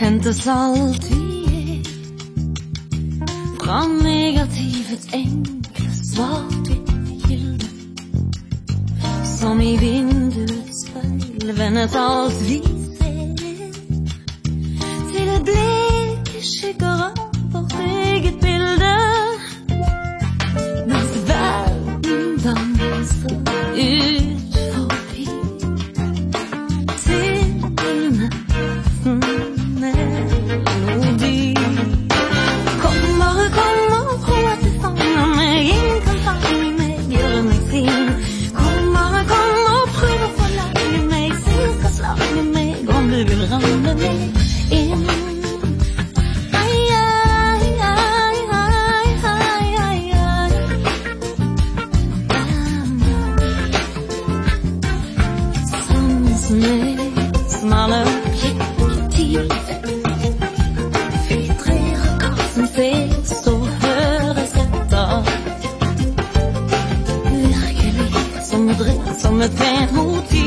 hentes alt vi er, fra negativets enkle svart-hvitt gilde, som i vinduets speil vendes alt vi ser, til bleke skygger av vårt eget bilde, mens verden danser ut forbi til melodi. Kom og tro at du fanger meg, ingen kan fange meg, gjøre meg sin. Kom og prøv å forlage meg, sing skal slage meg, om du vil ramme meg inn. Ai, ai, ai, ai, ai, ai, ai. Sånn som jeg, smale objektiv, filtrerer hva som ses og høres etter. Virkelig som et pent motiv.